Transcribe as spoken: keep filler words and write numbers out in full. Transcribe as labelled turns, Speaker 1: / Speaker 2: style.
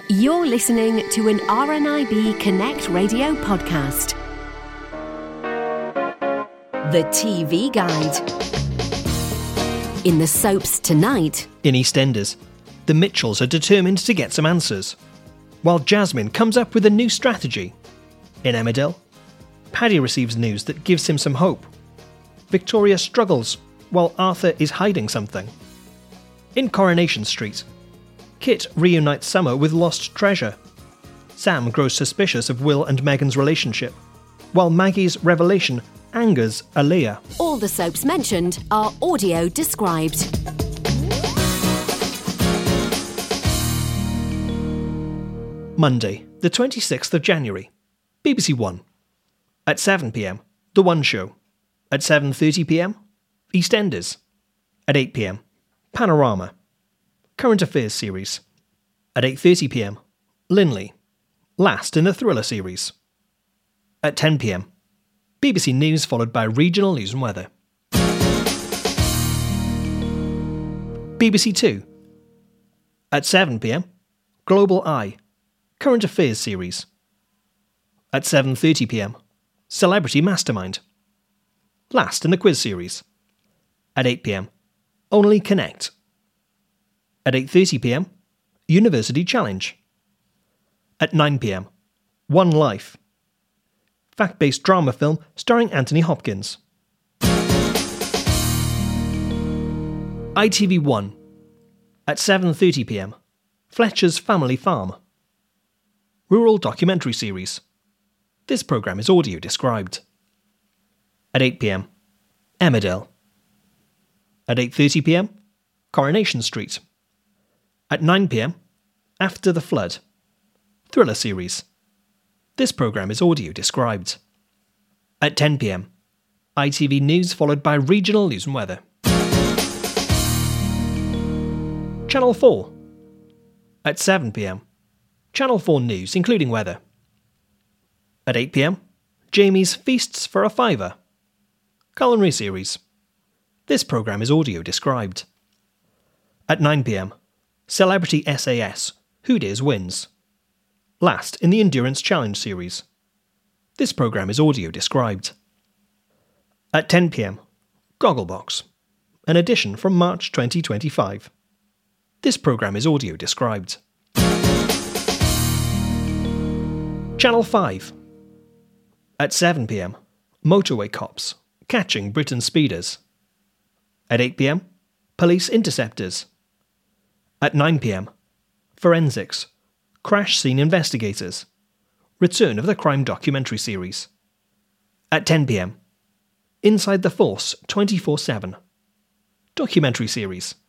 Speaker 1: You're listening to an R N I B Connect radio podcast. The T V Guide. In the soaps tonight.
Speaker 2: In EastEnders, the Mitchells are determined to get some answers, while Jasmine comes up with a new strategy. In Emmerdale, Paddy receives news that gives him some hope. Victoria struggles, while Arthur is hiding something. In Coronation Street, Kit reunites Summer with lost treasure. Sam grows suspicious of Will and Megan's relationship, while Maggie's revelation angers Aaliyah.
Speaker 1: All the soaps mentioned are audio described.
Speaker 2: Monday, the twenty-sixth of January, B B C One. At seven p m, The One Show. At seven thirty p m, EastEnders. At eight p m, Panorama. Current Affairs series. At eight thirty p m, Linley. Last in the thriller series. At ten p m, B B C News followed by regional news and weather. B B C Two. At seven p m, Global Eye. Current Affairs series. At seven thirty p m, Celebrity Mastermind. Last in the quiz series. At eight p m, Only Connect. At eight thirty p m, University Challenge. At nine p m, One Life. Fact-based drama film starring Anthony Hopkins. I T V One. At seven thirty p m, Fletcher's Family Farm. Rural documentary series. This programme is audio described. At eight p m, Emmerdale. At eight thirty p m, Coronation Street. At nine p m, After the Flood. Thriller series. This programme is audio described. At ten p m, I T V News followed by regional news and weather. Channel four. At seven p m, Channel four News, including weather. At eight p m, Jamie's Feasts for a Fiver. Culinary series. This programme is audio described. At nine p m, Celebrity S A S, Who Dares Wins. Last in the Endurance Challenge series. This programme is audio described. At ten p m, Gogglebox, an edition from March twenty twenty-five. This programme is audio described. Channel five. At seven p m, Motorway Cops, Catching Britain Speeders. At eight p m, Police Interceptors. At nine p m, Forensics, Crash Scene Investigators. Return of the Crime Documentary Series. At ten p m, Inside the Force twenty-four seven. Documentary Series.